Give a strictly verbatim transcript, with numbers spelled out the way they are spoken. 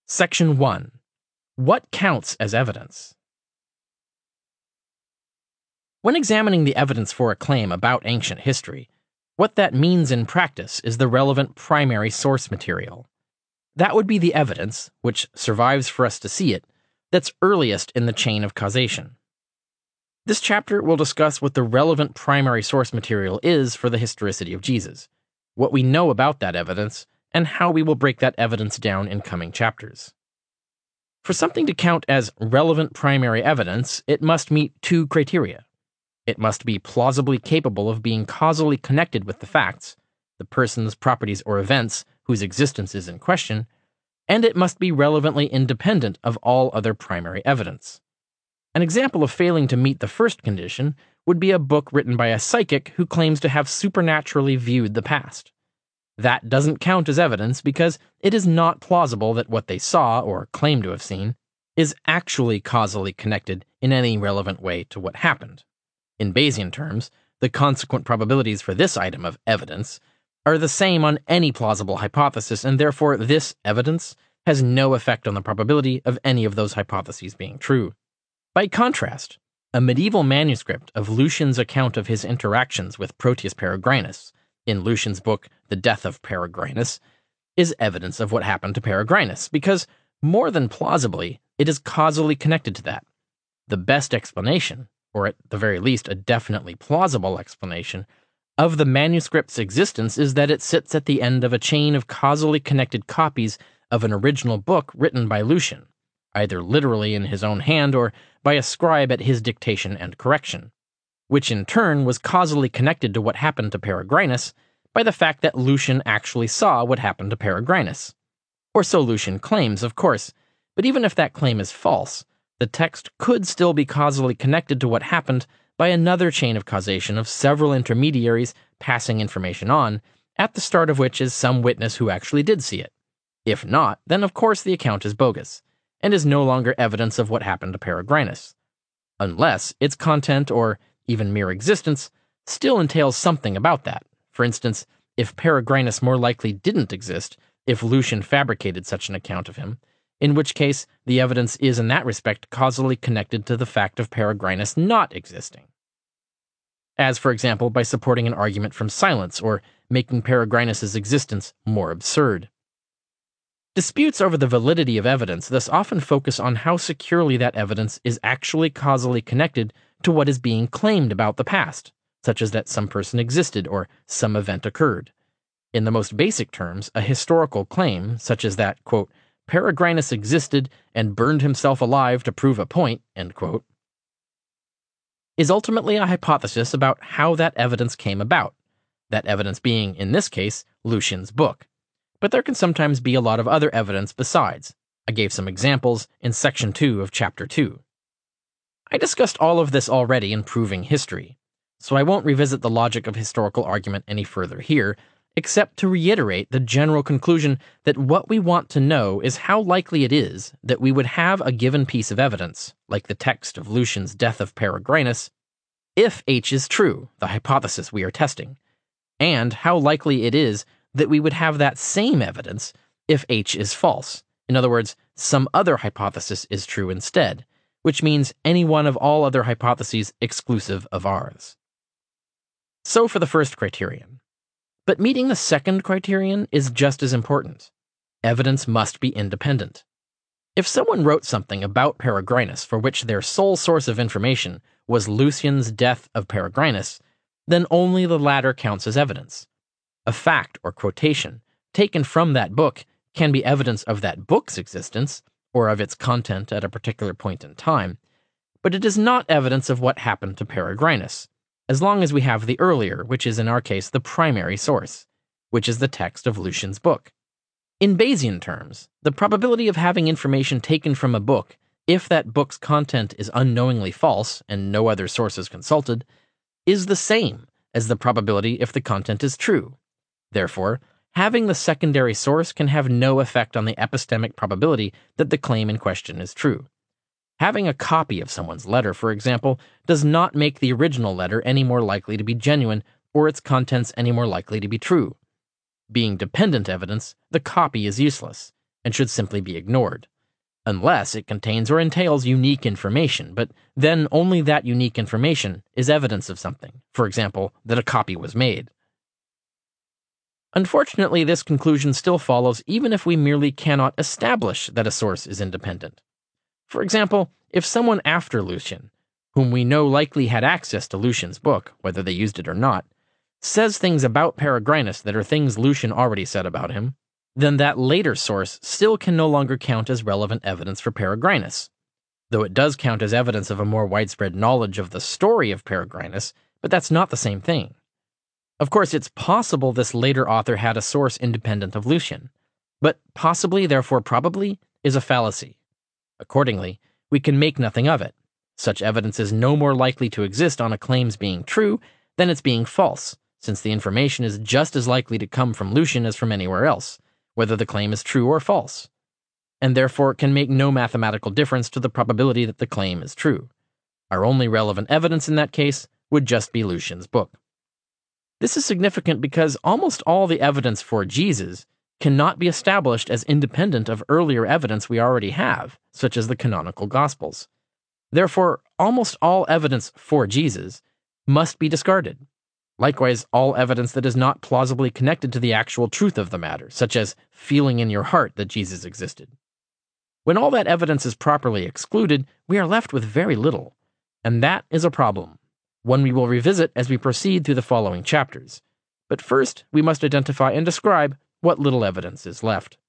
Section one. What counts as evidence? When examining the evidence for a claim about ancient history, what that means in practice is the relevant primary source material. That would be the evidence, which survives for us to see it, that's earliest in the chain of causation. This chapter will discuss what the relevant primary source material is for the historicity of Jesus, what we know about that evidence, and how we will break that evidence down in coming chapters. For something to count as relevant primary evidence, it must meet two criteria. It must be plausibly capable of being causally connected with the facts, the persons, properties, or events whose existence is in question, and it must be relevantly independent of all other primary evidence. An example of failing to meet the first condition would be a book written by a psychic who claims to have supernaturally viewed the past. That doesn't count as evidence because it is not plausible that what they saw, or claim to have seen, is actually causally connected in any relevant way to what happened. In Bayesian terms, the consequent probabilities for this item of evidence are the same on any plausible hypothesis, and therefore this evidence has no effect on the probability of any of those hypotheses being true. By contrast, a medieval manuscript of Lucian's account of his interactions with Proteus Peregrinus, in Lucian's book The Death of Peregrinus, is evidence of what happened to Peregrinus, because, more than plausibly, it is causally connected to that. The best explanation, or at the very least a definitely plausible explanation, of the manuscript's existence is that it sits at the end of a chain of causally connected copies of an original book written by Lucian, either literally in his own hand or by a scribe at his dictation and correction, which in turn was causally connected to what happened to Peregrinus by the fact that Lucian actually saw what happened to Peregrinus. Or so Lucian claims, of course, but even if that claim is false, the text could still be causally connected to what happened by another chain of causation of several intermediaries passing information on, at the start of which is some witness who actually did see it. If not, then of course the account is bogus, and is no longer evidence of what happened to Peregrinus, unless its content, or even mere existence, still entails something about that. For instance, if Peregrinus more likely didn't exist if Lucian fabricated such an account of him, in which case the evidence is in that respect causally connected to the fact of Peregrinus not existing. As, for example, by supporting an argument from silence or making Peregrinus's existence more absurd. Disputes over the validity of evidence thus often focus on how securely that evidence is actually causally connected to what is being claimed about the past, such as that some person existed or some event occurred. In the most basic terms, a historical claim, such as that, quote, Peregrinus existed and burned himself alive to prove a point, end quote, is ultimately a hypothesis about how that evidence came about, that evidence being, in this case, Lucian's book. But there can sometimes be a lot of other evidence besides. I gave some examples in section two of chapter two. I discussed all of this already in Proving History, so I won't revisit the logic of historical argument any further here, except to reiterate the general conclusion that what we want to know is how likely it is that we would have a given piece of evidence, like the text of Lucian's Death of Peregrinus, if H is true, the hypothesis we are testing, and how likely it is that we would have that same evidence if H is false. In other words, some other hypothesis is true instead, which means any one of all other hypotheses exclusive of ours. So for the first criterion. But meeting the second criterion is just as important. Evidence must be independent. If someone wrote something about Peregrinus for which their sole source of information was Lucian's Death of Peregrinus, then only the latter counts as evidence. A fact or quotation taken from that book can be evidence of that book's existence, or of its content at a particular point in time, but it is not evidence of what happened to Peregrinus, as long as we have the earlier, which is in our case the primary source, which is the text of Lucian's book. In Bayesian terms, the probability of having information taken from a book, if that book's content is unknowingly false and no other source is consulted, is the same as the probability if the content is true. Therefore, having the secondary source can have no effect on the epistemic probability that the claim in question is true. Having a copy of someone's letter, for example, does not make the original letter any more likely to be genuine or its contents any more likely to be true. Being dependent evidence, the copy is useless, and should simply be ignored, unless it contains or entails unique information, but then only that unique information is evidence of something, for example, that a copy was made. Unfortunately, this conclusion still follows even if we merely cannot establish that a source is independent. For example, if someone after Lucian, whom we know likely had access to Lucian's book, whether they used it or not, says things about Peregrinus that are things Lucian already said about him, then that later source still can no longer count as relevant evidence for Peregrinus, though it does count as evidence of a more widespread knowledge of the story of Peregrinus, but that's not the same thing. Of course, it's possible this later author had a source independent of Lucian, but possibly, therefore probably, is a fallacy. Accordingly, we can make nothing of it. Such evidence is no more likely to exist on a claim's being true than its being false, since the information is just as likely to come from Lucian as from anywhere else, whether the claim is true or false, and therefore can make no mathematical difference to the probability that the claim is true. Our only relevant evidence in that case would just be Lucian's book. This is significant because almost all the evidence for Jesus cannot be established as independent of earlier evidence we already have, such as the canonical Gospels. Therefore, almost all evidence for Jesus must be discarded. Likewise, all evidence that is not plausibly connected to the actual truth of the matter, such as feeling in your heart that Jesus existed. When all that evidence is properly excluded, we are left with very little, and that is a problem, one we will revisit as we proceed through the following chapters. But first, we must identify and describe what little evidence is left.